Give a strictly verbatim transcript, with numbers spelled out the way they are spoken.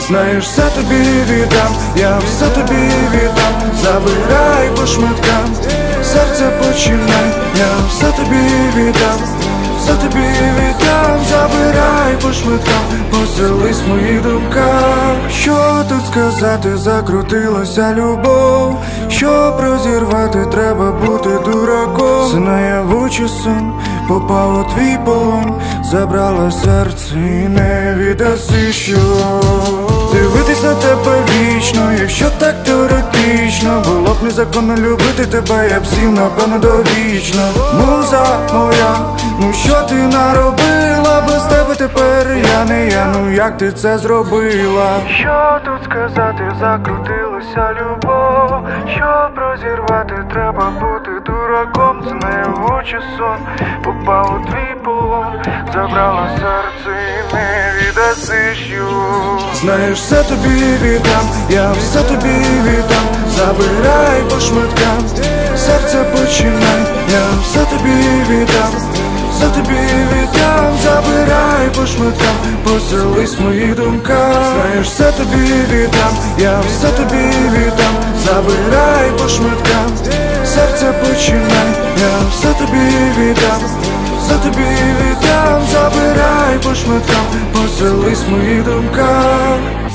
Знаєш, все тобі віддам, я все тобі віддам. Забирай по шматкам, серце починай, я все тобі віддам, все тобі віддам. Забирай по шматкам, поселись в моїх думках. Що тут сказати, закрутилася любов. Щоб розірвати, треба бути дураком. Це наяву чи сон, попав у твій полон. Забрала серце і не віддаси, що дивитись на тебе вічно, якщо так теоретично. Було б незаконно любити тебе, я б сів, напевно, довічно. Муза моя, ну що ти наробила? Без тебе тепер я не я, ну як ти це зробила? Що тут сказати, закрутилася любов. Щоб розірвати, треба бути дураком. Це наяву чи сон, попав у твій полон. Забрала серце і не віддаси, що знаєш, все тобі віддам, я все тобі віддам. Забирай по шматкам, серце починай, я все тобі віддам, все тобі віддам. Забирай по шматкам, поселись в моїх думках. Знаєш, все тобі віддам, я все тобі віддам. Забирай по шматкам, серце починай, я все тобі віддам, все тобі віддам. Забирай по шматкам, поселись в моїх думках.